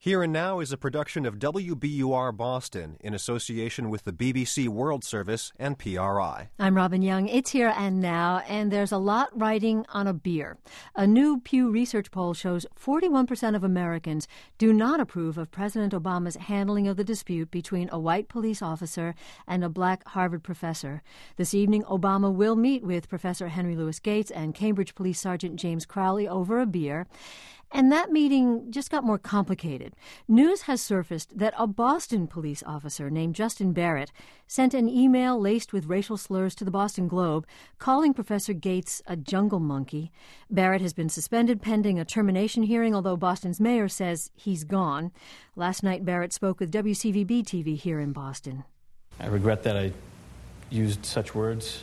Here and Now is a production of WBUR Boston in association with the BBC World Service and PRI. I'm Robin Young. It's Here and Now, and there's a lot riding on a beer. A new Pew Research poll shows 41% of Americans do not approve of President Obama's handling of the dispute between a white police officer and a black Harvard professor. This evening, Obama will meet with Professor Henry Louis Gates and Cambridge Police Sergeant James Crowley over a beer. And that meeting just got more complicated. News has surfaced that a Boston police officer named Justin Barrett sent an email laced with racial slurs to the Boston Globe, calling Professor Gates a jungle monkey. Barrett has been suspended pending a termination hearing, although Boston's mayor says he's gone. Last night, Barrett spoke with WCVB-TV here in Boston. I regret that I used such words.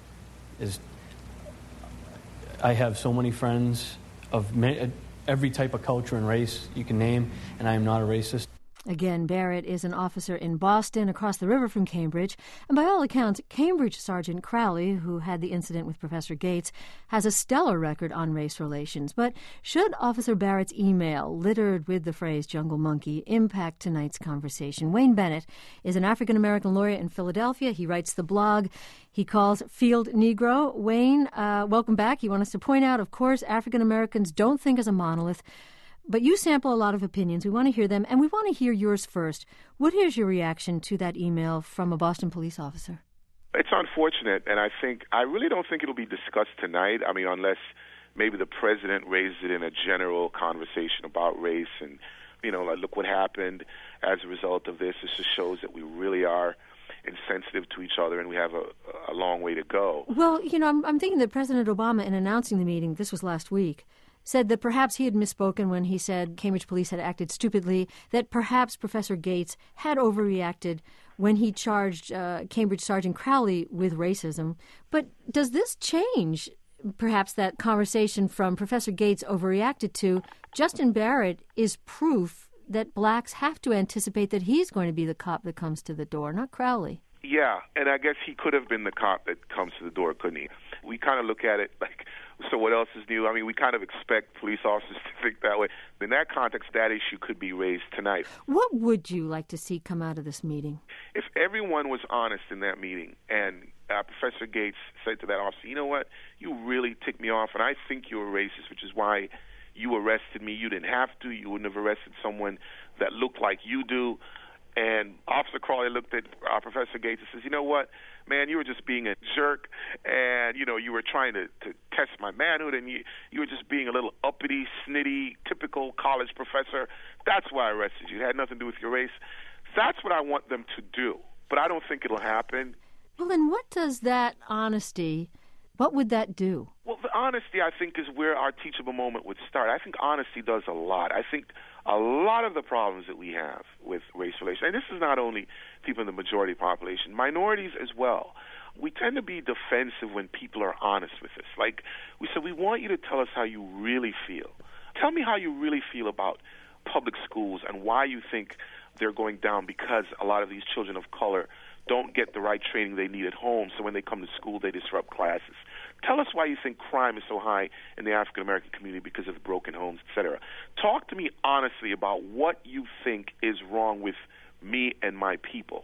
I have so many friends of every type of culture and race you can name, and I am not a racist. Again, Barrett is an officer in Boston, across the river from Cambridge. And by all accounts, Cambridge Sergeant Crowley, who had the incident with Professor Gates, has a stellar record on race relations. But should Officer Barrett's email, littered with the phrase jungle monkey, impact tonight's conversation? Wayne Bennett is an African-American lawyer in Philadelphia. He writes the blog he calls Field Negro. Wayne, welcome back. You want us to point out, of course, African-Americans don't think as a monolith. But you sample a lot of opinions. We want to hear them, and we want to hear yours first. What is your reaction to that email from a Boston police officer? It's unfortunate, and I really don't think it'll be discussed tonight. I mean, unless maybe the president raised it in a general conversation about race and, like, look what happened as a result of this. This just shows that we really are insensitive to each other, and we have a long way to go. Well, I'm thinking that President Obama, in announcing the meeting, this was last week, said that perhaps he had misspoken when he said Cambridge police had acted stupidly, that perhaps Professor Gates had overreacted when he charged Cambridge Sergeant Crowley with racism. But does this change, perhaps, that conversation from Professor Gates overreacted to Justin Barrett is proof that blacks have to anticipate that he's going to be the cop that comes to the door, not Crowley? Yeah, and I guess he could have been the cop that comes to the door, couldn't he? We kind of look at it like, so what else is new? I mean, we kind of expect police officers to think that way. In that context, that issue could be raised tonight. What would you like to see come out of this meeting? If everyone was honest in that meeting and Professor Gates said to that officer, you know what, you really ticked me off, and I think you're a racist, which is why you arrested me. You didn't have to. You wouldn't have arrested someone that looked like you do. And Officer Crowley looked at Professor Gates and says, you know what, man, you were just being a jerk, and, you were trying to test my manhood, and you were just being a little uppity, snitty, typical college professor. That's why I arrested you. It had nothing to do with your race. That's what I want them to do, but I don't think it'll happen. Well, then what does that honesty, what would that do? Well, the honesty, I think, is where our teachable moment would start. I think honesty does a lot. I think a lot of the problems that we have with race relations, and this is not only people in the majority population, minorities as well, we tend to be defensive when people are honest with us. Like, we said, we want you to tell us how you really feel. Tell me how you really feel about public schools and why you think they're going down, because a lot of these children of color don't get the right training they need at home, so when they come to school, they disrupt classes. Tell us why you think crime is so high in the African-American community because of the broken homes, etc. Talk to me honestly about what you think is wrong with me and my people.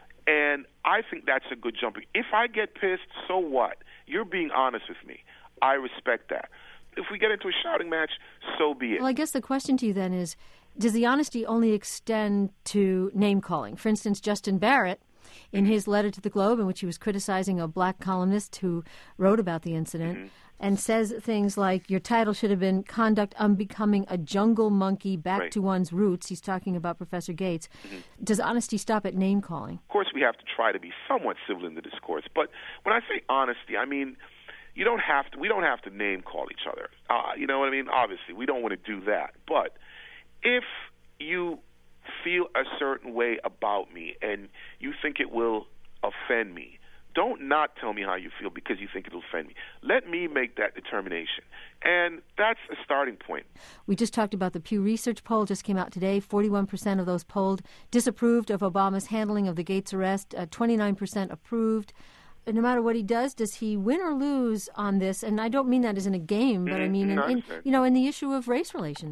And I think that's a good jumping. If I get pissed, so what? You're being honest with me. I respect that. If we get into a shouting match, so be it. Well, I guess the question to you then is, does the honesty only extend to name-calling? For instance, Justin Barrett, in his letter to the Globe, in which he was criticizing a black columnist who wrote about the incident, and says things like, your title should have been Conduct Unbecoming a Jungle Monkey Back to One's Roots. He's talking about Professor Gates. Does honesty stop at name-calling? Of course, we have to try to be somewhat civil in the discourse. But when I say honesty, I mean, we don't have to name-call each other. You know what I mean? Obviously, we don't want to do that. But if you feel a certain way about me and you think it will offend me, don't not tell me how you feel because you think it'll offend me. Let me make that determination. And that's a starting point. We just talked about the Pew Research poll, just came out today. 41% of those polled disapproved of Obama's handling of the Gates arrest, 29% approved. No matter what he does he win or lose on this? And I don't mean that as in a game, but I mean in the issue of race relations.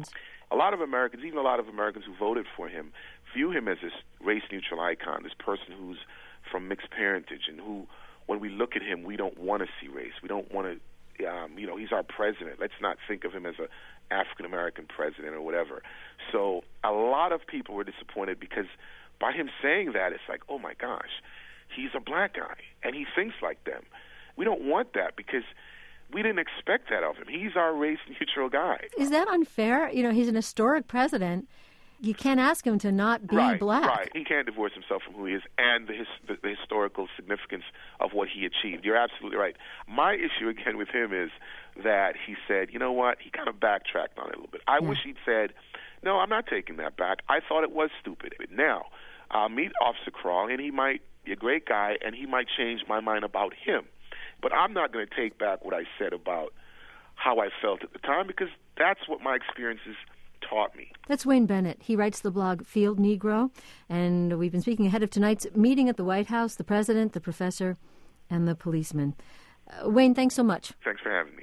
a lot of Americans, even a lot of Americans who voted for him, view him as this race-neutral icon, this person who's from mixed parentage, and who, when we look at him, we don't want to see race. We don't want to, he's our president. Let's not think of him as a African-American president or whatever. So a lot of people were disappointed because by him saying that, it's like, oh my gosh, he's a black guy, and he thinks like them. We don't want that because we didn't expect that of him. He's our race-neutral guy. Is that unfair? He's an historic president. You can't ask him to not be black. Right. He can't divorce himself from who he is and the historical significance of what he achieved. You're absolutely right. My issue, again, with him is that he said, you know what, he kind of backtracked on it a little bit. I wish he'd said, no, I'm not taking that back. I thought it was stupid. Now, I'll meet Officer Krall, and he might be a great guy, and he might change my mind about him. But I'm not going to take back what I said about how I felt at the time because that's what my experiences taught me. That's Wayne Bennett. He writes the blog Field Negro, and we've been speaking ahead of tonight's meeting at the White House, the president, the professor, and the policeman. Wayne, thanks so much. Thanks for having me.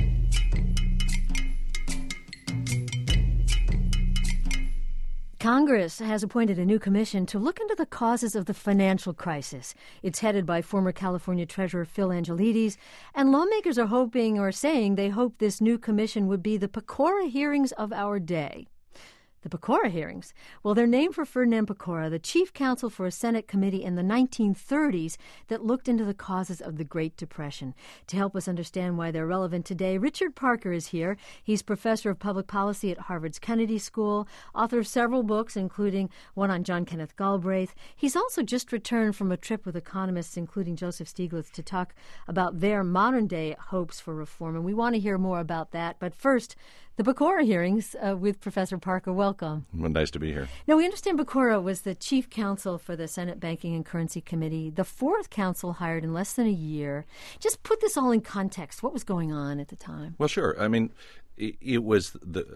Congress has appointed a new commission to look into the causes of the financial crisis. It's headed by former California Treasurer Phil Angelides, and lawmakers are hoping or saying they hope this new commission would be the Pecora hearings of our day. The Pecora hearings? Well, they're named for Ferdinand Pecora, the chief counsel for a Senate committee in the 1930s that looked into the causes of the Great Depression. To help us understand why they're relevant today, Richard Parker is here. He's professor of public policy at Harvard's Kennedy School, author of several books, including one on John Kenneth Galbraith. He's also just returned from a trip with economists, including Joseph Stiglitz, to talk about their modern-day hopes for reform. And we want to hear more about that. But first, the Pecora hearings with Professor Parker. Welcome. Well, nice to be here. Now, we understand Pecora was the chief counsel for the Senate Banking and Currency Committee, the fourth counsel hired in less than a year. Just put this all in context. What was going on at the time? Well, sure. I mean, it was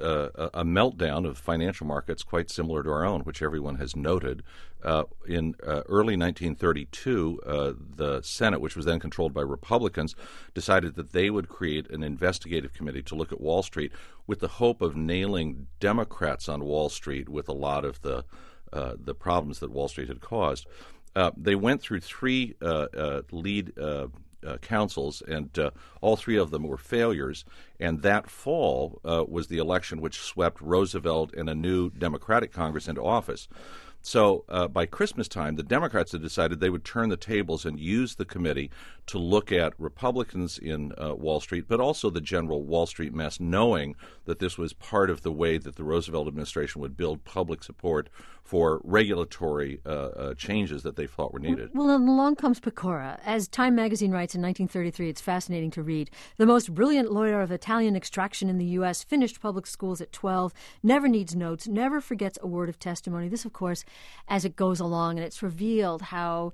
a meltdown of financial markets quite similar to our own, which everyone has noted. In early 1932, the Senate, which was then controlled by Republicans, decided that they would create an investigative committee to look at Wall Street with the hope of nailing Democrats on Wall Street with a lot of the problems that Wall Street had caused. They went through three lead councils, and all three of them were failures. And that fall was the election which swept Roosevelt and a new Democratic Congress into office. So by Christmas time, the Democrats had decided they would turn the tables and use the committee to look at Republicans in Wall Street, but also the general Wall Street mess, knowing that this was part of the way that the Roosevelt administration would build public support for regulatory changes that they thought were needed. Well, and along comes Pecora. As Time magazine writes in 1933, it's fascinating to read. The most brilliant lawyer of Italian extraction in the U.S., finished public schools at 12, never needs notes, never forgets a word of testimony. This, of course, as it goes along, and it's revealed how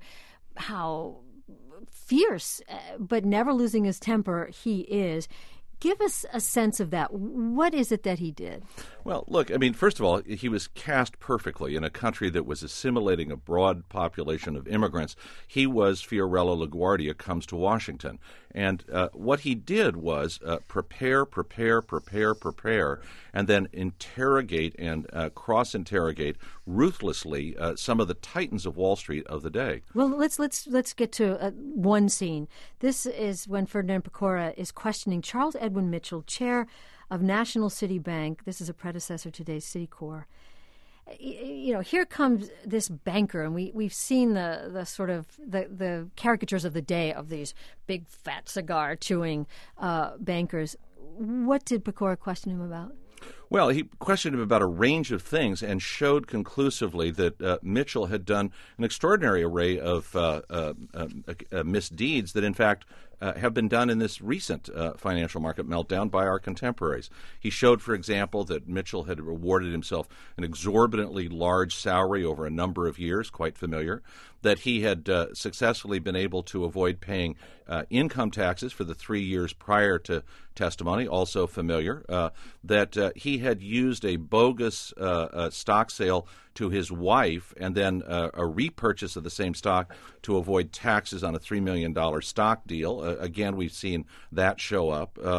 fierce, but never losing his temper, he is. Give us a sense of that. What is it that he did? Well, look, I mean, first of all, he was cast perfectly in a country that was assimilating a broad population of immigrants. He was Fiorello LaGuardia comes to Washington. And what he did was prepare, and then interrogate and cross-interrogate ruthlessly some of the titans of Wall Street of the day. Well, let's get to one scene. This is when Ferdinand Pecora is questioning Charles Edwin Mitchell, chair of National City Bank. This is a predecessor to today's Citicorp. You know, here comes this banker, and we've seen the sort of the caricatures of the day of these big fat cigar chewing bankers. What did Pecora question him about? Well, he questioned him about a range of things and showed conclusively that Mitchell had done an extraordinary array of misdeeds that, in fact, have been done in this recent financial market meltdown by our contemporaries. He showed, for example, that Mitchell had awarded himself an exorbitantly large salary over a number of years, quite familiar, that he had successfully been able to avoid paying income taxes for the 3 years prior to testimony, also familiar, that he had used a bogus stock sale to his wife and then a repurchase of the same stock to avoid taxes on a $3 million stock deal. Again, we've seen that show up.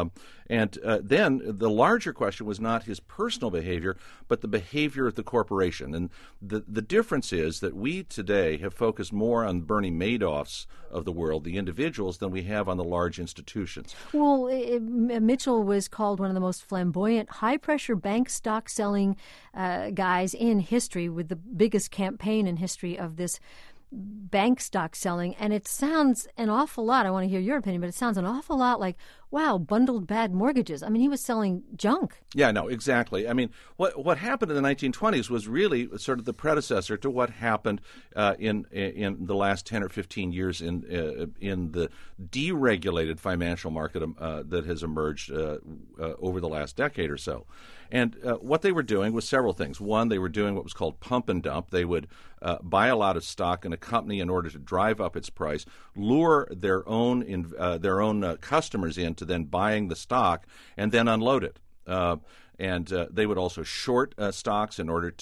And then the larger question was not his personal behavior, but the behavior of the corporation. And the difference is that we today have focused more on Bernie Madoffs of the world, the individuals, than we have on the large institutions. Well, Mitchell was called one of the most flamboyant, high-pressure bank stock selling guys in history, with the biggest campaign in history of this bank stock selling. And it sounds an awful lot, I want to hear your opinion, but it sounds an awful lot like, wow, bundled bad mortgages. I mean, he was selling junk. Yeah, no, exactly. I mean, what happened in the 1920s was really sort of the predecessor to what happened in the last 10 or 15 years in the deregulated financial market that has emerged over the last decade or so. And what they were doing was several things. One, they were doing what was called pump and dump. They would buy a lot of stock in a company in order to drive up its price, lure their own customers into then buying the stock, and then unload it. And they would also short stocks in order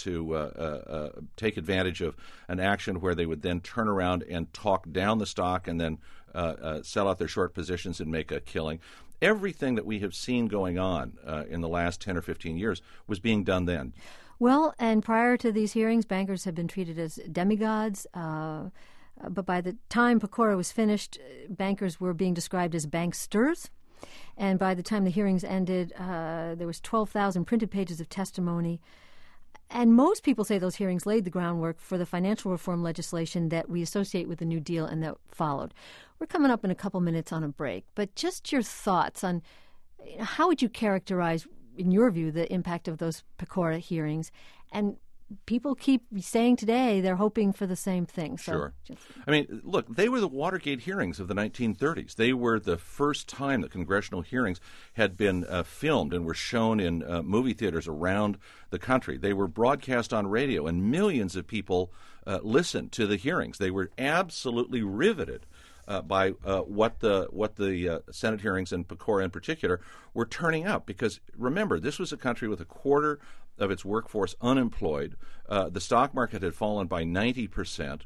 to take advantage of an action where they would then turn around and talk down the stock and then sell out their short positions and make a killing. Everything that we have seen going on in the last 10 or 15 years was being done then. Well, and prior to these hearings, bankers have been treated as demigods. But by the time Pecora was finished, bankers were being described as banksters. And by the time the hearings ended, there was 12,000 printed pages of testimony. And most people say those hearings laid the groundwork for the financial reform legislation that we associate with the New Deal and that followed. We're coming up in a couple minutes on a break, but just your thoughts on how would you characterize, in your view, the impact of those Pecora hearings? And people keep saying today they're hoping for the same thing. So sure. I mean, look, they were the Watergate hearings of the 1930s. They were the first time that congressional hearings had been filmed and were shown in movie theaters around the country. They were broadcast on radio, and millions of people listened to the hearings. They were absolutely riveted by what the Senate hearings and Pecora in particular were turning up. Because remember, this was a country with a quarter of its workforce unemployed. The stock market had fallen by 90%.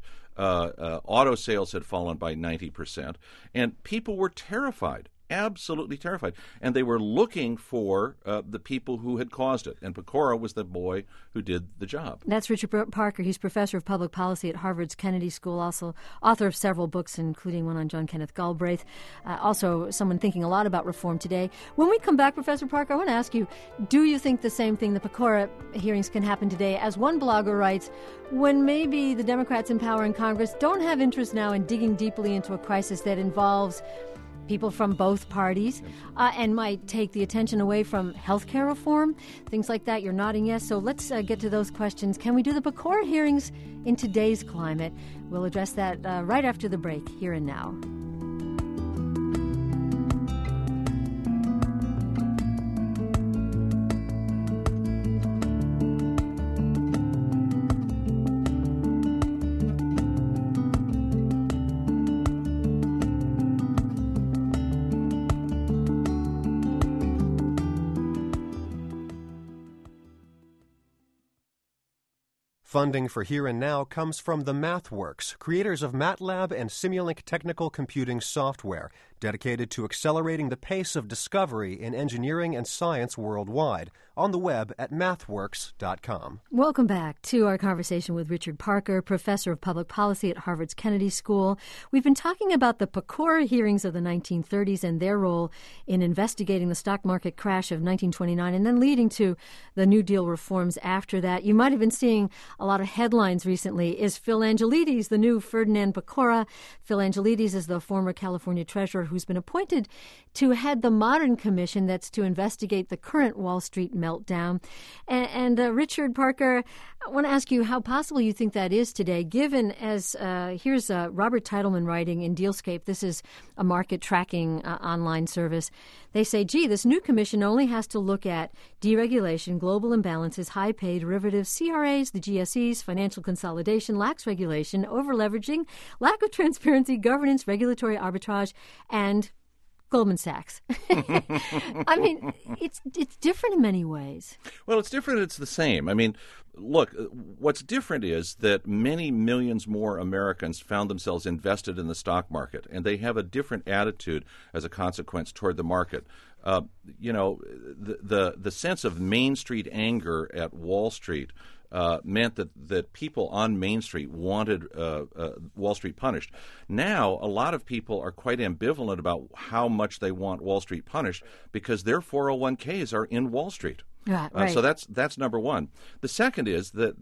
Auto sales had fallen by 90%. And people were terrified, absolutely terrified. And they were looking for the people who had caused it. And Pecora was the boy who did the job. That's Richard Parker. He's professor of public policy at Harvard's Kennedy School, also author of several books, including one on John Kenneth Galbraith. Also someone thinking a lot about reform today. When we come back, Professor Parker, I want to ask you, do you think the same thing, the Pecora hearings, can happen today? As one blogger writes, when maybe the Democrats in power in Congress don't have interest now in digging deeply into a crisis that involves people from both parties, and might take the attention away from health care reform, things like that. You're nodding yes. So let's get to those questions. Can we do the Pecora hearings in today's climate? We'll address that right after the break, here and now. Funding for Here and Now comes from the MathWorks, creators of MATLAB and Simulink technical computing software, dedicated to accelerating the pace of discovery in engineering and science worldwide, on the web at mathworks.com. Welcome back to our conversation with Richard Parker, professor of public policy at Harvard's Kennedy School. We've been talking about the Pecora hearings of the 1930s and their role in investigating the stock market crash of 1929 and then leading to the New Deal reforms after that. You might have been seeing a lot of headlines recently. Is Phil Angelides the new Ferdinand Pecora? Phil Angelides is the former California treasurer who's been appointed to head the Modern Commission that's to investigate the current Wall Street meltdown. And Richard Parker, I want to ask you how possible you think that is today, given as here's Robert Teitelman writing in Dealscape. This is a market tracking online service. They say, gee, this new commission only has to look at deregulation, global imbalances, high pay derivatives, CRAs, the GSEs, financial consolidation, lax regulation, over-leveraging, lack of transparency, governance, regulatory arbitrage, and Goldman Sachs. I mean, it's different in many ways. Well, it's different. It's the same. I mean, look, what's different is that many millions more Americans found themselves invested in the stock market, and they have a different attitude as a consequence toward the market. The sense of Main Street anger at Wall Street meant that people on Main Street wanted Wall Street punished. Now, a lot of people are quite ambivalent about how much they want Wall Street punished because their 401ks are in Wall Street. Right. So that's number one. The second is that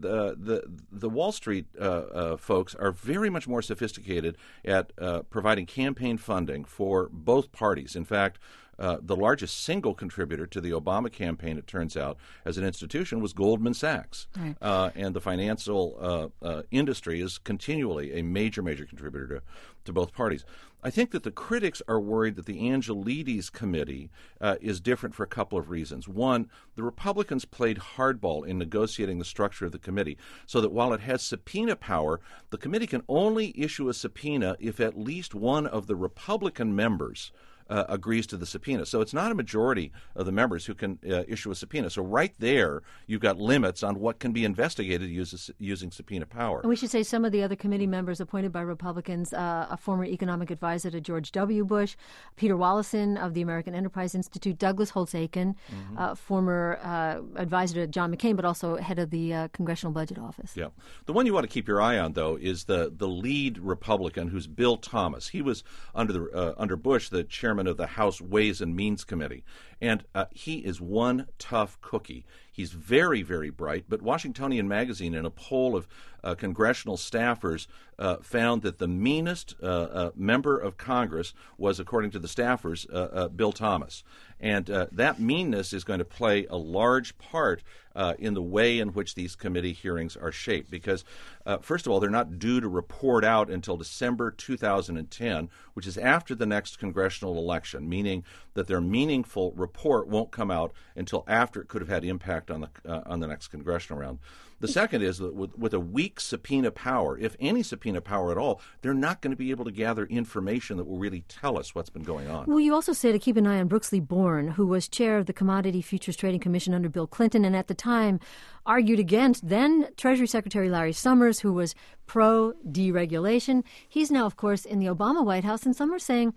the Wall Street folks are very much more sophisticated at providing campaign funding for both parties. In fact, the largest single contributor to the Obama campaign, it turns out, as an institution, was Goldman Sachs. Right. And the financial industry is continually a major contributor to both parties. I think that the critics are worried that the Angelides committee is different for a couple of reasons. One, the Republicans played hardball in negotiating the structure of the committee, so that while it has subpoena power, the committee can only issue a subpoena if at least one of the Republican members agrees to the subpoena. So it's not a majority of the members who can issue a subpoena. So right there, you've got limits on what can be investigated using subpoena power. And we should say some of the other committee members appointed by Republicans, a former economic advisor to George W. Bush, Peter Wallison of the American Enterprise Institute, Douglas Holtz-Eakin, former advisor to John McCain, but also head of the Congressional Budget Office. Yeah. The one you want to keep your eye on, though, is the lead Republican, who's Bill Thomas. He was under Bush the chairman of the House Ways and Means Committee. And he is one tough cookie. He's very, very bright, but Washingtonian Magazine, in a poll of congressional staffers, found that the meanest member of Congress was, according to the staffers, Bill Thomas. And that meanness is going to play a large part in the way in which these committee hearings are shaped. Because, first of all, they're not due to report out until December 2010, which is after the next congressional election, meaning that their meaningful report won't come out until after it could have had impact on the next congressional round. The second is that with a weak subpoena power, if any subpoena power at all, they're not going to be able to gather information that will really tell us what's been going on. Well, you also say to keep an eye on Brooksley Born, who was chair of the Commodity Futures Trading Commission under Bill Clinton, and at the time argued against then Treasury Secretary Larry Summers, who was pro-deregulation. He's now, of course, in the Obama White House, and some are saying,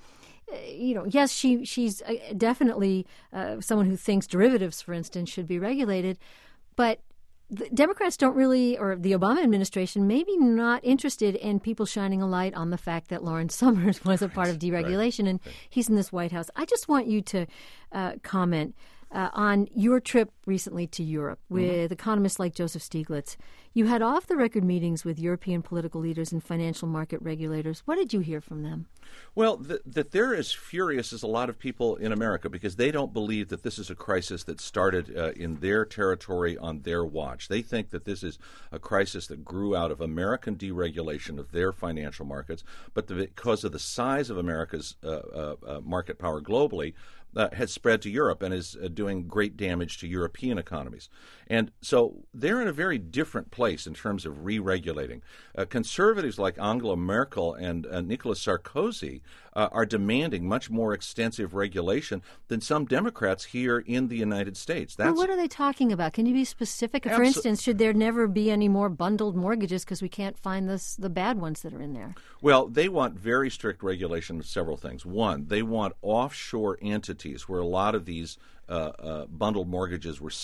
yes, she's definitely someone who thinks derivatives, for instance, should be regulated, but the Democrats don't really, or the Obama administration, maybe not interested in people shining a light on the fact that Lawrence Summers was a part of deregulation, and he's in this White House. I just want you to comment on your trip recently to Europe with economists like Joseph Stiglitz. You had off-the-record meetings with European political leaders and financial market regulators. What did you hear from them? Well, that they're as furious as a lot of people in America because they don't believe that this is a crisis that started in their territory on their watch. They think that this is a crisis that grew out of American deregulation of their financial markets, but because of the size of America's market power globally, has spread to Europe and is doing great damage to European economies. And so they're in a very different place in terms of re-regulating. Conservatives like Angela Merkel and Nicolas Sarkozy are demanding much more extensive regulation than some Democrats here in the United States. Well, what are they talking about? Can you be specific? For instance, should there never be any more bundled mortgages because we can't find the bad ones that are in there? Well, they want very strict regulation of several things. One, they want offshore entities where a lot of these bundled mortgages were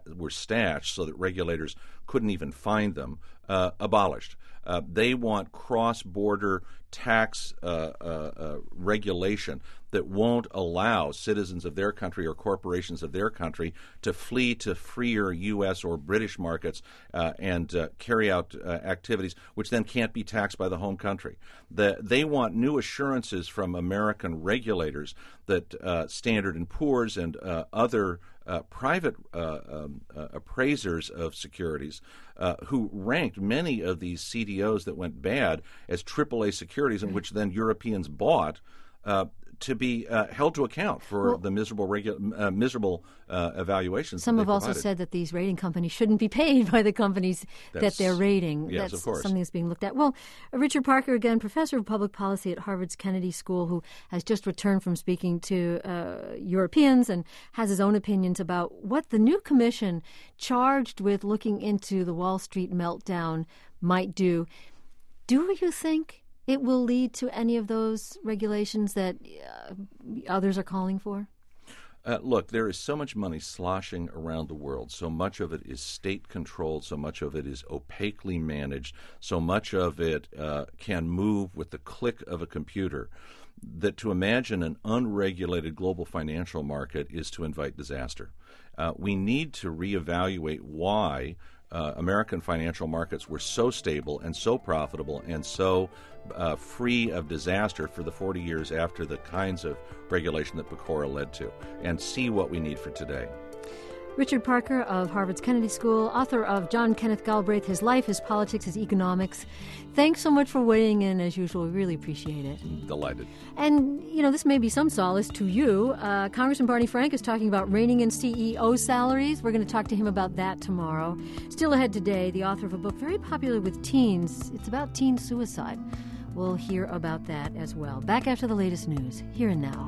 stashed so that regulators couldn't even find them, abolished. They want cross-border tax regulation that won't allow citizens of their country or corporations of their country to flee to freer U.S. or British markets and carry out activities which then can't be taxed by the home country. They want new assurances from American regulators that Standard & Poor's and other private appraisers of securities who ranked many of these CDOs that went bad as AAA securities in which then Europeans bought to be held to account for the miserable evaluations. Some have also said that these rating companies shouldn't be paid by the companies that they're rating. Yes, that's of course. Something that's being looked at. Well, Richard Parker, again, professor of public policy at Harvard's Kennedy School, who has just returned from speaking to Europeans and has his own opinions about what the new commission charged with looking into the Wall Street meltdown might do. Do you think it will lead to any of those regulations that others are calling for? Look, there is so much money sloshing around the world. So much of it is state-controlled. So much of it is opaquely managed. So much of it can move with the click of a computer, that to imagine an unregulated global financial market is to invite disaster. We need to reevaluate why American financial markets were so stable and so profitable and so free of disaster for the 40 years after the kinds of regulation that Pecora led to, and see what we need for today. Richard Parker of Harvard's Kennedy School, author of John Kenneth Galbraith, His Life, His Politics, His Economics. Thanks so much for weighing in, as usual. We really appreciate it. Delighted. And, this may be some solace to you. Congressman Barney Frank is talking about reining in CEO salaries. We're going to talk to him about that tomorrow. Still ahead today, the author of a book very popular with teens. It's about teen suicide. We'll hear about that as well. Back after the latest news, Here and Now.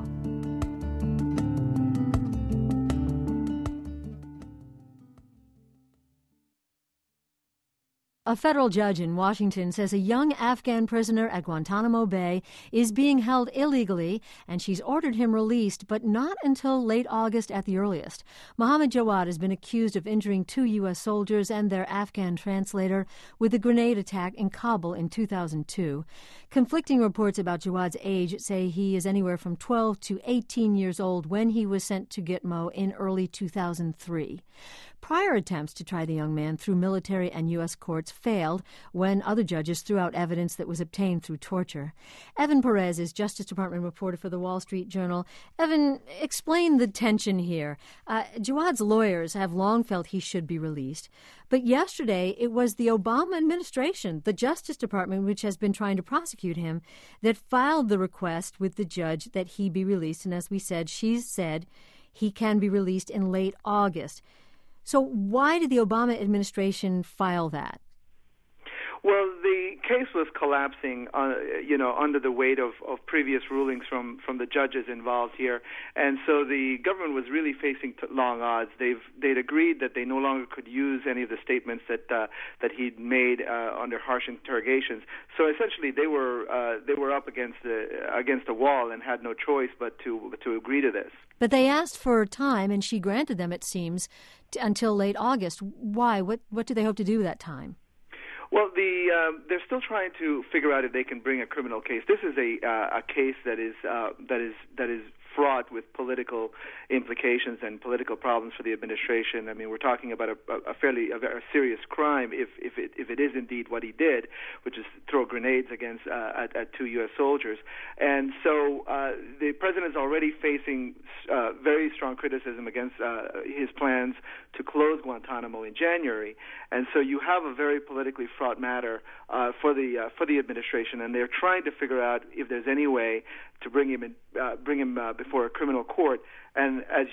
A federal judge in Washington says a young Afghan prisoner at Guantanamo Bay is being held illegally, and she's ordered him released, but not until late August at the earliest. Mohammed Jawad has been accused of injuring 2 U.S. soldiers and their Afghan translator with a grenade attack in Kabul in 2002. Conflicting reports about Jawad's age say he is anywhere from 12 to 18 years old when he was sent to Gitmo in early 2003. Prior attempts to try the young man through military and U.S. courts failed when other judges threw out evidence that was obtained through torture. Evan Perez is Justice Department reporter for the Wall Street Journal. Evan, explain the tension here. Jawad's lawyers have long felt he should be released, but yesterday it was the Obama administration, the Justice Department, which has been trying to prosecute him, that filed the request with the judge that he be released. And as we said, she said he can be released in late August. So why did the Obama administration file that? Well, the case was collapsing, under the weight of previous rulings from the judges involved here, and so the government was really facing long odds. They'd agreed that they no longer could use any of the statements that he'd made under harsh interrogations. So essentially, they were up against a wall and had no choice but to agree to this. But they asked for time, and she granted them, it seems, until late August. Why? What do they hope to do that time? Well, they're still trying to figure out if they can bring a criminal case. This is a case that is fraught with political implications and political problems for the administration. I mean, we're talking about a very serious crime if it is indeed what he did, which is throw grenades against at 2 U.S. soldiers. And so the president is already facing very strong criticism against his plans to close Guantanamo in January. And so you have a very politically fraught matter for the administration, and they're trying to figure out if there's any way to bring him before a criminal court. And as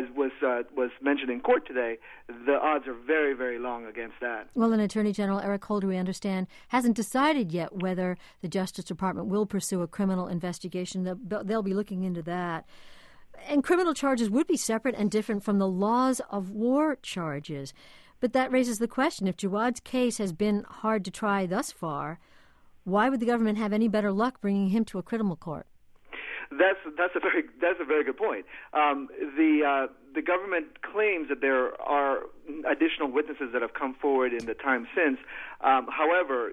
was mentioned in court today, the odds are very, very long against that. Well, an Attorney General, Eric Holder, we understand, hasn't decided yet whether the Justice Department will pursue a criminal investigation. They'll be looking into that. And criminal charges would be separate and different from the laws of war charges. But that raises the question, if Jawad's case has been hard to try thus far, why would the government have any better luck bringing him to a criminal court? That's a very good point. The government claims that there are additional witnesses that have come forward in the time since. However,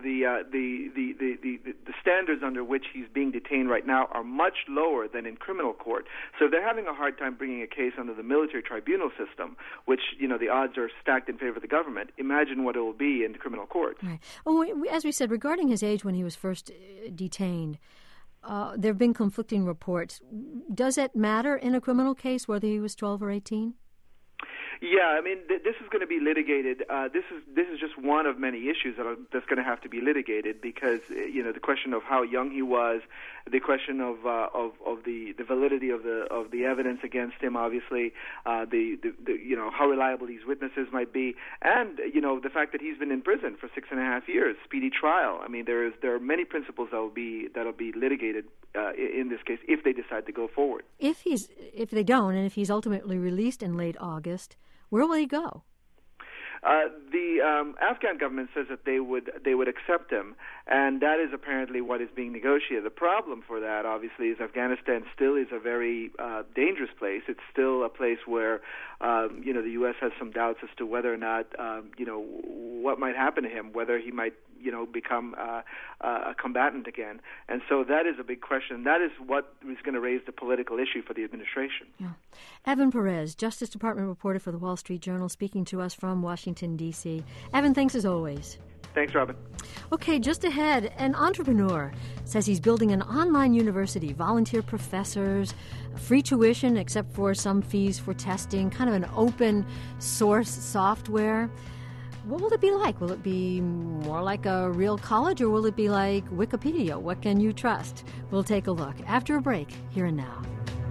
the standards under which he's being detained right now are much lower than in criminal court. So they're having a hard time bringing a case under the military tribunal system, which the odds are stacked in favor of the government. Imagine what it will be in criminal court. Right. Well, as we said, regarding his age when he was first detained, there have been conflicting reports. Does it matter in a criminal case whether he was 12 or 18? Yeah, I mean, this is going to be litigated. This is just one of many issues that's going to have to be litigated because the question of how young he was, the question of the validity of the evidence against him, obviously, how reliable these witnesses might be, and the fact that he's been in prison for 6.5 years, speedy trial. I mean, there are many principles that'll be litigated in this case if they decide to go forward. If they don't, and if he's ultimately released in late August, where will he go? The Afghan government says that they would accept him, and that is apparently what is being negotiated. The problem for that, obviously, is Afghanistan still is a very dangerous place. It's still a place where the U.S. has some doubts as to whether or not what might happen to him, whether he might become a combatant again. And so that is a big question. That is what is going to raise the political issue for the administration. Yeah. Evan Perez, Justice Department reporter for the Wall Street Journal, speaking to us from Washington, D.C. Evan, thanks as always. Thanks, Robin. Okay, just ahead, an entrepreneur says he's building an online university, volunteer professors, free tuition except for some fees for testing, kind of an open source software. What will it be like? Will it be more like a real college, or will it be like Wikipedia? What can you trust? We'll take a look after a break, here and now.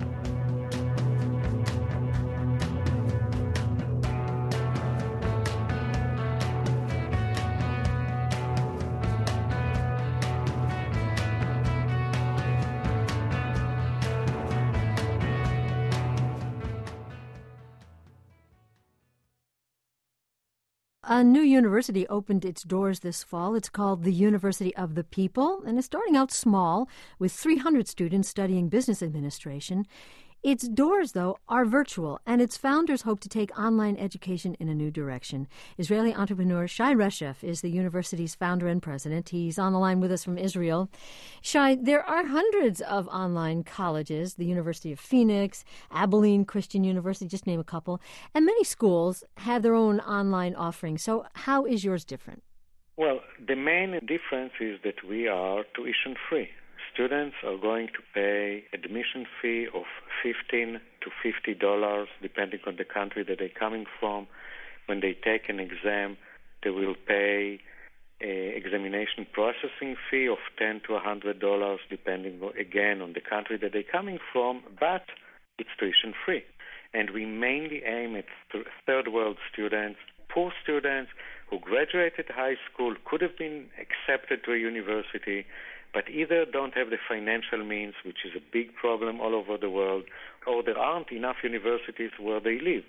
A new university opened its doors this fall. It's called the University of the People, and it's starting out small with 300 students studying business administration. Its doors, though, are virtual, and its founders hope to take online education in a new direction. Israeli entrepreneur Shai Reshef is the university's founder and president. He's on the line with us from Israel. Shai, there are hundreds of online colleges, the University of Phoenix, Abilene Christian University, just name a couple, and many schools have their own online offerings. So how is yours different? Well, the main difference is that we are tuition-free. Students are going to pay admission fee of $15 to $50, depending on the country that they're coming from. When they take an exam, they will pay an examination processing fee of $10 to $100, depending, again, on the country that they're coming from, but it's tuition-free. And we mainly aim at third world students, poor students who graduated high school, could have been accepted to a university, but either don't have the financial means, which is a big problem all over the world, or there aren't enough universities where they live.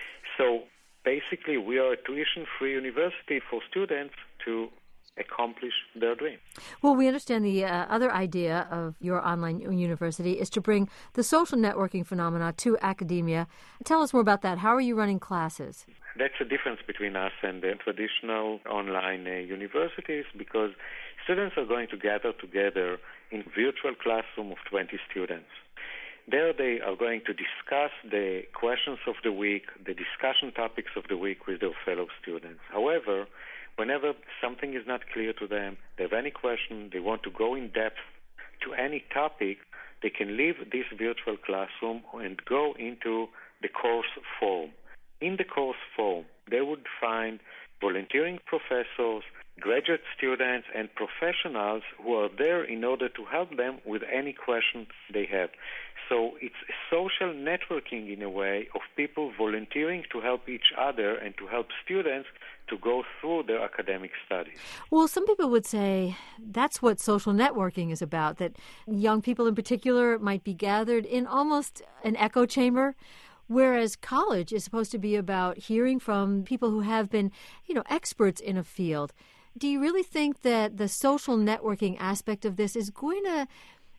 So basically, we are a tuition-free university for students to accomplish their dream. Well, we understand the other idea of your online university is to bring the social networking phenomena to academia. Tell us more about that. How are you running classes? That's the difference between us and the traditional online universities, because students are going to gather together in virtual classroom of 20 students. There they are going to discuss the questions of the week, the discussion topics of the week with their fellow students. However, whenever something is not clear to them, they have any question, they want to go in depth to any topic, they can leave this virtual classroom and go into the course forum. In the course forum, they would find volunteering professors, graduate students, and professionals who are there in order to help them with any question they have. So it's a social networking in a way of people volunteering to help each other and to help students to go through their academic studies. Well, some people would say that's what social networking is about, that young people in particular might be gathered in almost an echo chamber, whereas college is supposed to be about hearing from people who have been, experts in a field. Do you really think that the social networking aspect of this is going to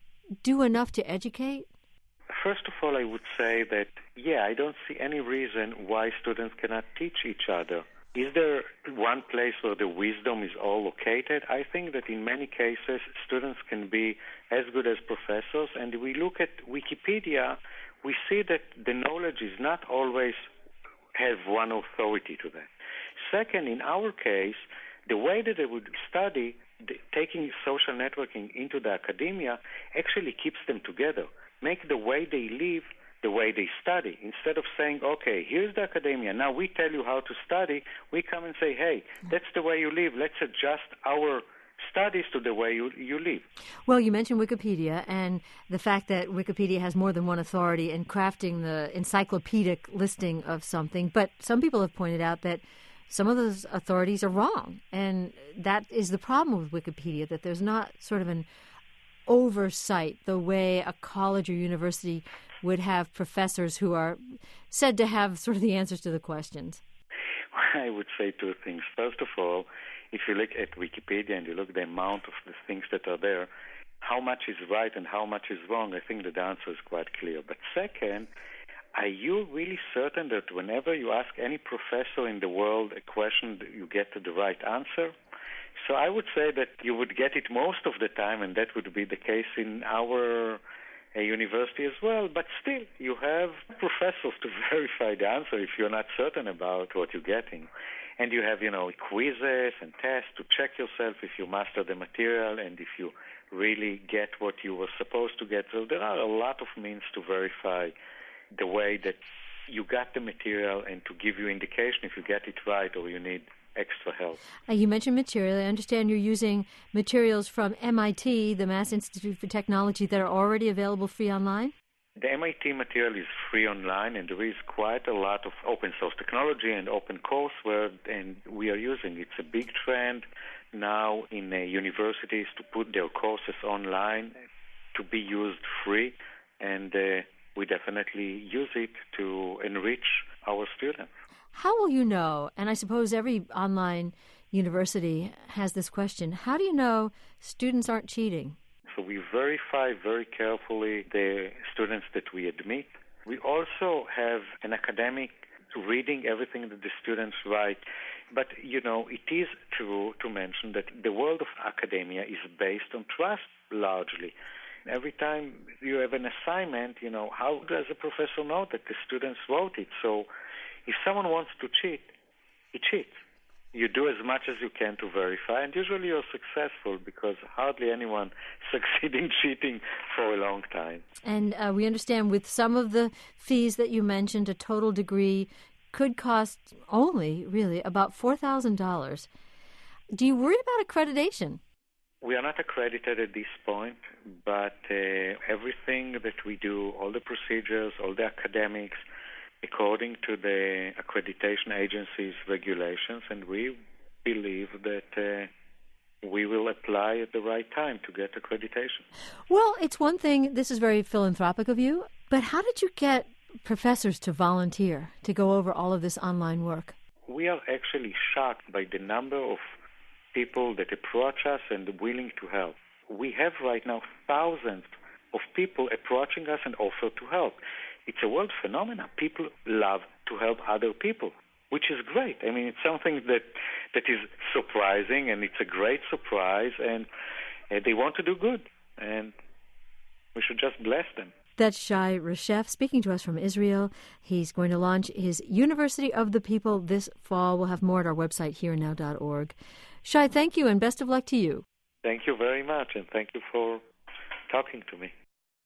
do enough to educate? First of all, I would say that, I don't see any reason why students cannot teach each other. Is there one place where the wisdom is all located? I think that in many cases, students can be as good as professors. And we look at Wikipedia, we see that the knowledge is not always have one authority to that. Second, in our case, the way that they would study, taking social networking into the academia, actually keeps them together. Make the way they live the way they study. Instead of saying, okay, here's the academia, now we tell you how to study, we come and say, hey, that's the way you live. Let's adjust our studies to the way you live. Well, you mentioned Wikipedia and the fact that Wikipedia has more than one authority in crafting the encyclopedic listing of something, but some people have pointed out that some of those authorities are wrong, and that is the problem with Wikipedia, that there's not sort of an oversight the way a college or university would have professors who are said to have sort of the answers to the questions. I would say two things. First of all, if you look at Wikipedia and you look at the amount of the things that are there, how much is right and how much is wrong, I think that the answer is quite clear. But second, are you really certain that whenever you ask any professor in the world a question, you get the right answer? So I would say that you would get it most of the time, and that would be the case in our university as well. But still, you have professors to verify the answer if you're not certain about what you're getting. And you have, quizzes and tests to check yourself if you master the material and if you really get what you were supposed to get. So there are a lot of means to verify the way that you got the material and to give you indication if you get it right or you need extra help. You mentioned material. I understand you're using materials from MIT, the Mass Institute for Technology, that are already available free online? The MIT material is free online, and there is quite a lot of open source technology and open courseware, and we are using. It's a big trend now in universities to put their courses online to be used free, and we definitely use it to enrich our students. How will you know, and I suppose every online university has this question, how do you know students aren't cheating? So we verify very carefully the students that we admit. We also have an academic reading everything that the students write. But, it is true to mention that the world of academia is based on trust largely. Every time you have an assignment, how does a professor know that the students wrote it? So if someone wants to cheat, he cheats. You do as much as you can to verify, and usually you're successful because hardly anyone succeeds in cheating for a long time. And we understand with some of the fees that you mentioned, a total degree could cost only, really, about $4,000. Do you worry about accreditation? We are not accredited at this point, but everything that we do, all the procedures, all the academics, according to the accreditation agency's regulations, and we believe that we will apply at the right time to get accreditation. Well, it's one thing, this is very philanthropic of you, but how did you get professors to volunteer to go over all of this online work? We are actually shocked by the number of people that approach us and willing to help. We have right now thousands of people approaching us and offer to help. It's a world phenomenon. People love to help other people, which is great. I mean, it's something that is surprising, and it's a great surprise, and they want to do good, and we should just bless them. That's Shai Reshef speaking to us from Israel. He's going to launch his University of the People this fall. We'll have more at our website, herenow.org. Shai, thank you, and best of luck to you. Thank you very much, and thank you for talking to me.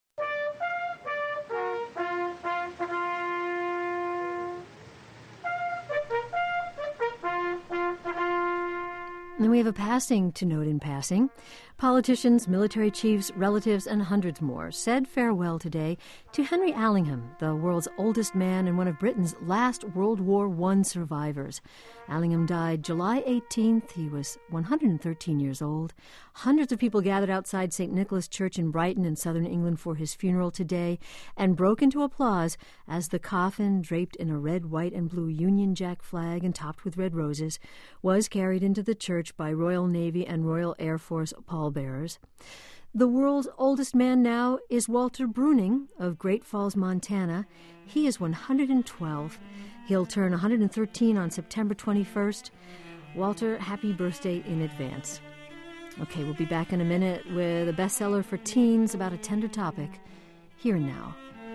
And we have a passing to note in passing. Politicians, military chiefs, relatives, and hundreds more said farewell today to Henry Allingham, the world's oldest man and one of Britain's last World War I survivors. Allingham died July 18th. He was 113 years old. Hundreds of people gathered outside St. Nicholas Church in Brighton in southern England for his funeral today and broke into applause as the coffin, draped in a red, white, and blue Union Jack flag and topped with red roses, was carried into the church by Royal Navy and Royal Air Force pallbearers. The world's oldest man now is Walter Bruning of Great Falls, Montana. He is 112. He'll turn 113 on September 21st. Walter, happy birthday in advance. Okay, we'll be back in a minute with a bestseller for teens about a tender topic. Here and Now.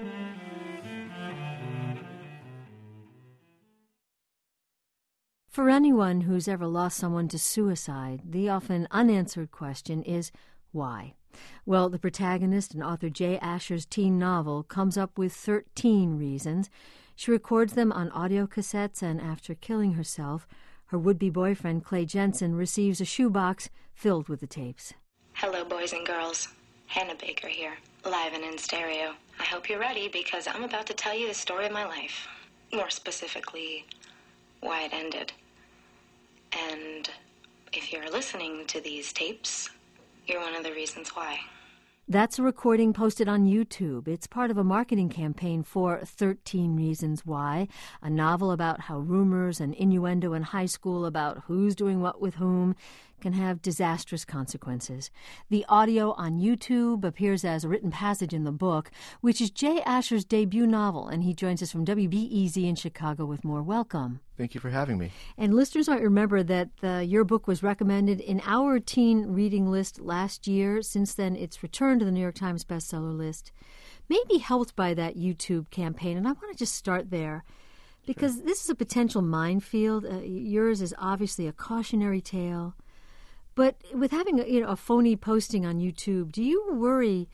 For anyone who's ever lost someone to suicide, the often unanswered question is, why? Well, the protagonist and author Jay Asher's teen novel comes up with 13 reasons. She records them on audio cassettes, and after killing herself, her would-be boyfriend, Clay Jensen, receives a shoebox filled with the tapes. Hello, boys and girls. Hannah Baker here, live and in stereo. I hope you're ready, because I'm about to tell you the story of my life. More specifically, why it ended. And if you're listening to these tapes, you're one of the reasons why. That's a recording posted on YouTube. It's part of a marketing campaign for 13 Reasons Why, a novel about how rumors and innuendo in high school about who's doing what with whom can have disastrous consequences. The audio on YouTube appears as a written passage in the book, which is Jay Asher's debut novel, and he joins us from WBEZ in Chicago with more. Welcome. Thank you for having me. And listeners might remember that your book was recommended in our teen reading list last year. Since then, it's returned to the New York Times bestseller list, maybe helped by that YouTube campaign. And I want to just start there because this is a potential minefield. Yours is obviously a cautionary tale. But with having a phony posting on YouTube, do you worry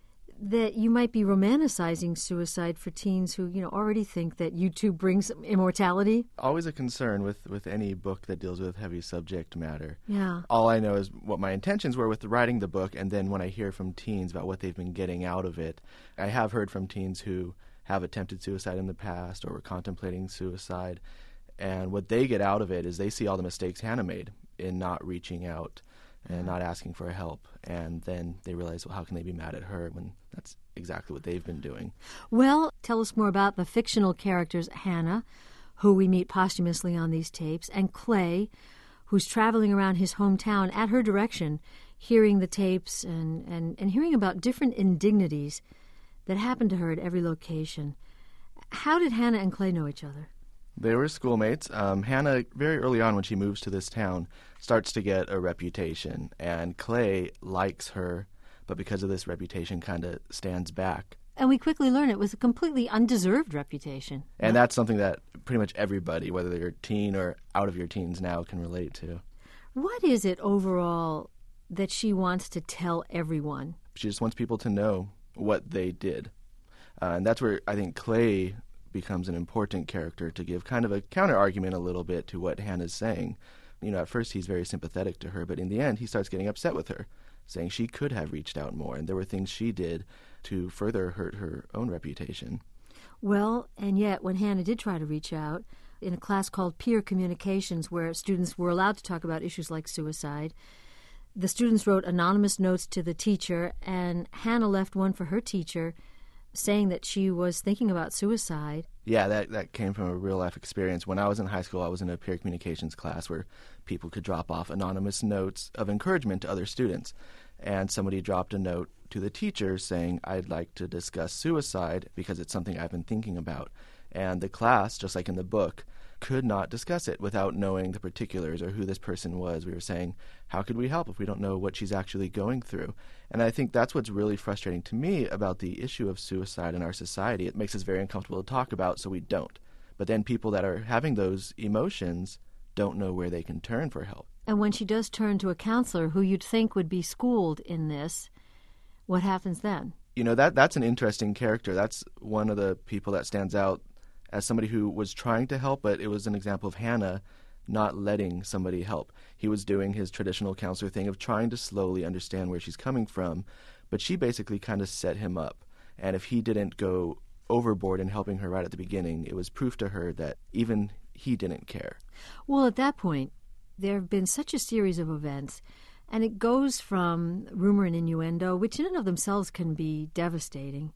that you might be romanticizing suicide for teens who already think that YouTube brings immortality? Always a concern with any book that deals with heavy subject matter. Yeah. All I know is what my intentions were with writing the book, and then when I hear from teens about what they've been getting out of it. I have heard from teens who have attempted suicide in the past or were contemplating suicide, and what they get out of it is they see all the mistakes Hannah made in not reaching out and not asking for help. And then they realize, well, how can they be mad at her when that's exactly what they've been doing? Well, tell us more about the fictional characters Hannah, who we meet posthumously on these tapes, and Clay, who's traveling around his hometown at her direction, hearing the tapes and hearing about different indignities that happened to her at every location. How did Hannah and Clay know each other? They were schoolmates. Hannah, very early on when she moves to this town, starts to get a reputation, and Clay likes her, but because of this reputation kind of stands back. And we quickly learn it was a completely undeserved reputation. And that's something that pretty much everybody, whether they're teen or out of your teens now, can relate to. What is it overall that she wants to tell everyone? She just wants people to know what they did. And that's where I think Clay becomes an important character to give kind of a counter-argument a little bit to what Hannah's saying. At first he's very sympathetic to her, but in the end he starts getting upset with her, saying she could have reached out more, and there were things she did to further hurt her own reputation. Well, and yet when Hannah did try to reach out, in a class called Peer Communications, where students were allowed to talk about issues like suicide, the students wrote anonymous notes to the teacher, and Hannah left one for her teacher saying that she was thinking about suicide. Yeah, that came from a real-life experience. When I was in high school, I was in a peer communications class where people could drop off anonymous notes of encouragement to other students. And somebody dropped a note to the teacher saying, I'd like to discuss suicide because it's something I've been thinking about. And the class, just like in the book, could not discuss it without knowing the particulars or who this person was. We were saying, how could we help if we don't know what she's actually going through? And I think that's what's really frustrating to me about the issue of suicide in our society. It makes us very uncomfortable to talk about, so we don't. But then people that are having those emotions don't know where they can turn for help. And when she does turn to a counselor who you'd think would be schooled in this, what happens then? That's an interesting character. That's one of the people that stands out as somebody who was trying to help, but it was an example of Hannah not letting somebody help. He was doing his traditional counselor thing of trying to slowly understand where she's coming from, but she basically kind of set him up. And if he didn't go overboard in helping her right at the beginning, it was proof to her that even he didn't care. Well, at that point, there have been such a series of events, and it goes from rumor and innuendo, which in and of themselves can be devastating,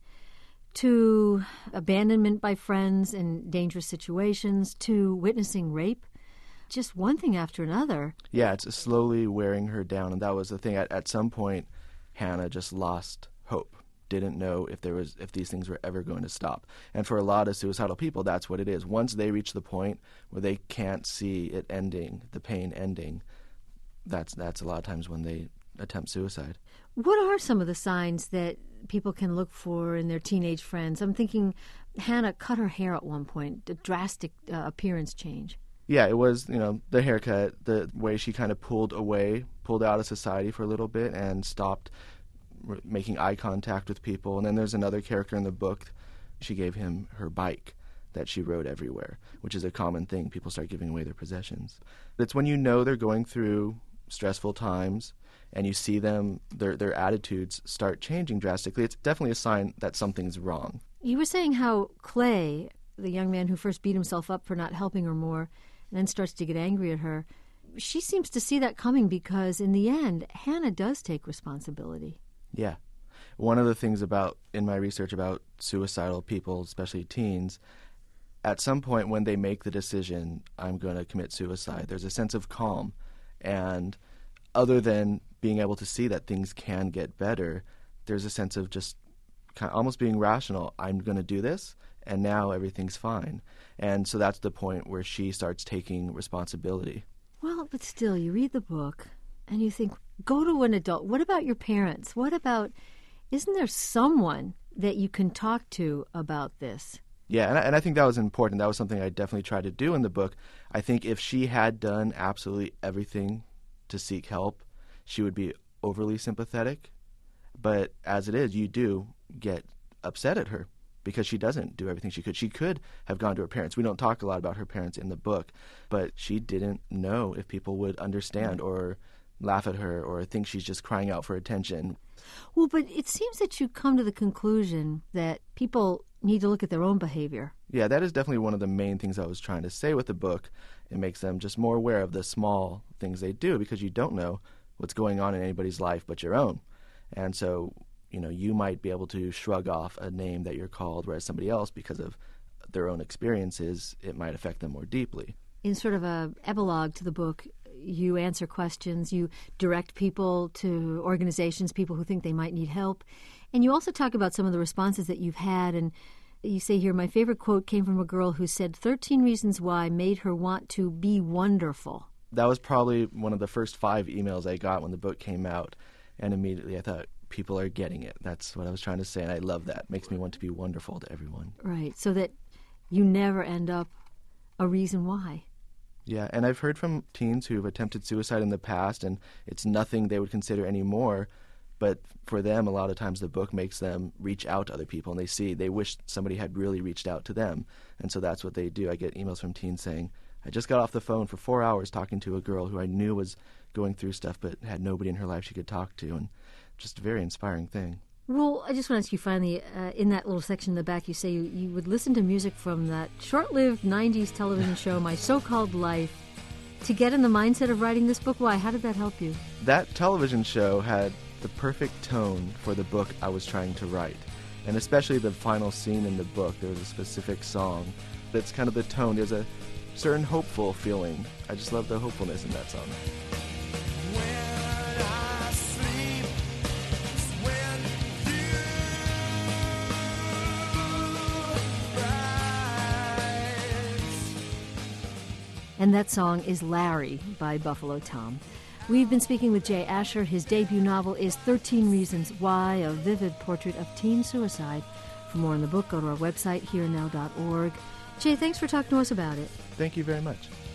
to abandonment by friends in dangerous situations, to witnessing rape, just one thing after another. Yeah, it's slowly wearing her down, and that was the thing. At some point, Hannah just lost hope, didn't know if these things were ever going to stop. And for a lot of suicidal people, that's what it is. Once they reach the point where they can't see it ending, the pain ending, that's a lot of times when they attempt suicide. What are some of the signs that people can look for in their teenage friends? I'm thinking Hannah cut her hair at one point, a drastic appearance change. Yeah, it was, the haircut, the way she kind of pulled out of society for a little bit and stopped making eye contact with people. And then there's another character in the book. She gave him her bike that she rode everywhere, which is a common thing. People start giving away their possessions. It's when they're going through stressful times and you see them, their attitudes start changing drastically. It's definitely a sign that something's wrong. You were saying how Clay, the young man who first beat himself up for not helping her more and then starts to get angry at her, she seems to see that coming because in the end, Hannah does take responsibility. Yeah. One of the things in my research about suicidal people, especially teens, at some point when they make the decision, I'm going to commit suicide, there's a sense of calm. And other than being able to see that things can get better, there's a sense of just kind of almost being rational. I'm going to do this, and now everything's fine. And so that's the point where she starts taking responsibility. Well, but still, you read the book and you think, go to an adult. What about your parents? Isn't there someone that you can talk to about this? Yeah, and I think that was important. That was something I definitely tried to do in the book. I think if she had done absolutely everything to seek help, she would be overly sympathetic. But as it is, you do get upset at her because she doesn't do everything she could. She could have gone to her parents. We don't talk a lot about her parents in the book, but she didn't know if people would understand or laugh at her or think she's just crying out for attention. Well, but it seems that you come to the conclusion that people need to look at their own behavior. Yeah, that is definitely one of the main things I was trying to say with the book. It makes them just more aware of the small things they do because you don't know what's going on in anybody's life but your own. And so, you might be able to shrug off a name that you're called, whereas somebody else, because of their own experiences, it might affect them more deeply. In sort of an epilogue to the book, you answer questions, you direct people to organizations, people who think they might need help, and you also talk about some of the responses that you've had, and you say here, my favorite quote came from a girl who said 13 reasons why made her want to be wonderful. That was probably one of the first 5 emails I got when the book came out, and immediately I thought, people are getting it. That's what I was trying to say, and I love that. It makes me want to be wonderful to everyone. Right, so that you never end up a reason why. Yeah, and I've heard from teens who've attempted suicide in the past, and it's nothing they would consider anymore, but for them, a lot of times the book makes them reach out to other people, and they wish somebody had really reached out to them, and so that's what they do. I get emails from teens saying, I just got off the phone for 4 hours talking to a girl who I knew was going through stuff but had nobody in her life she could talk to, and just a very inspiring thing. Well, I just want to ask you finally, in that little section in the back, you say you would listen to music from that short-lived 90s television show, My So-Called Life, to get in the mindset of writing this book. Why? How did that help you? That television show had the perfect tone for the book I was trying to write. And especially the final scene in the book, there was a specific song that's kind of the tone. There's a certain hopeful feeling. I just love the hopefulness in that song. And that song is Larry by Buffalo Tom. We've been speaking with Jay Asher. His debut novel is 13 Reasons Why, a vivid portrait of teen suicide. For more on the book, go to our website, hereandnow.org. Jay, thanks for talking to us about it. Thank you very much.